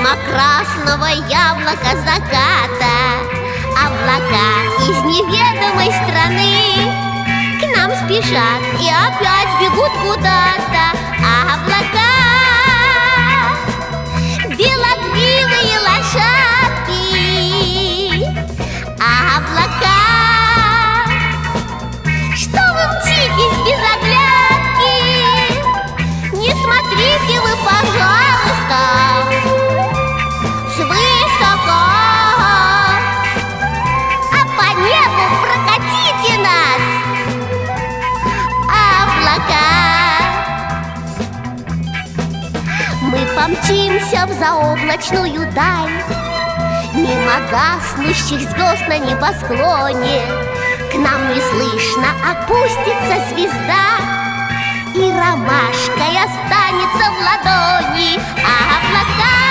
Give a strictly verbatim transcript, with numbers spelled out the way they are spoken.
Мимо красного яблока заката облака из неведомой страны к нам спешат и опять бегут куда-то облака. Белогривые лошадки, облака. Что вы мчитесь без оглядки? Не смотрите вы, пожалуйста, свысока, а по небу прокатите нас, облака. Мы помчимся в заоблачную даль, мимо гаснущих звезд на небосклоне. К нам неслышно опустится звезда, и ромашкой останется в ладони облака.